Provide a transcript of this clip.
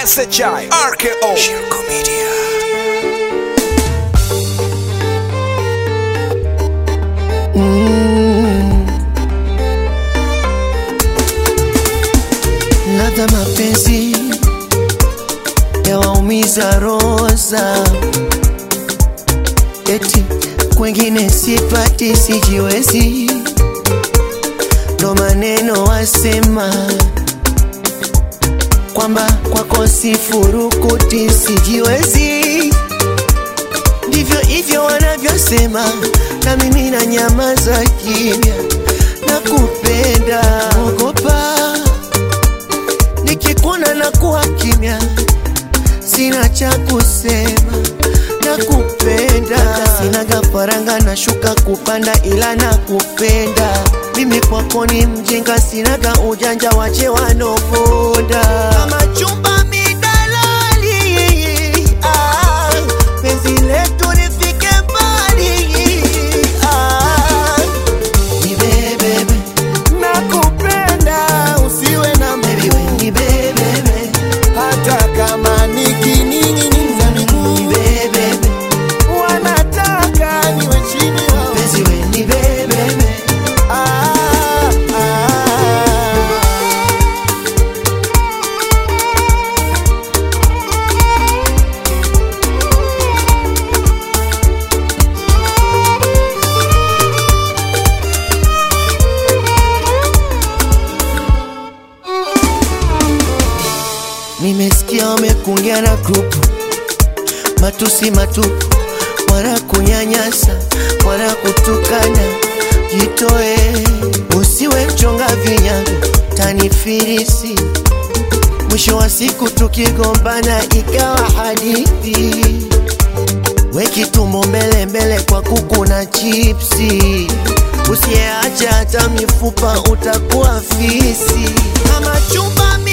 SHI RKO Shirko Media. Ladha mapenzi ya waumiza roza, eti kwengine sipati sijiwezi, ndo maneno wasema kwamba kwako sifurukuti sijiwezi. Ndivyo hivyo wanavyosema, na mimi na nyamaza kimya. Nakupenda, ogopa nikikuona na kuwa kimya, sina cha kusema. Nakupenda, sinaga faranga na shuka kupanda, ila nakupenda. Mimi kwako ni mjinga, sinaga ujanja, wache wanoponda. Kama chumba midalali, penzi letu lifike mbali. Ni bebebe, nakupenda, usiwe na mbiwe. Ni bebebe, hata kama nikining'iniza miguu. Ni bebebe, wanataka niwe chini yao. Penzi we ni bebebe. Nimesikia wamekungia na grupu, matusi matupu, wana kunyanyasa, wana kutukana. Jitoe, usiwe mchonga vinyago, tanifirisi. Mwisho wa siku tukigombana ikawa hadithi. Weki tumbo mbele mbele kwa kuku na chipsi, usieacha hata mifupa utakuwa fisi. Kama chumba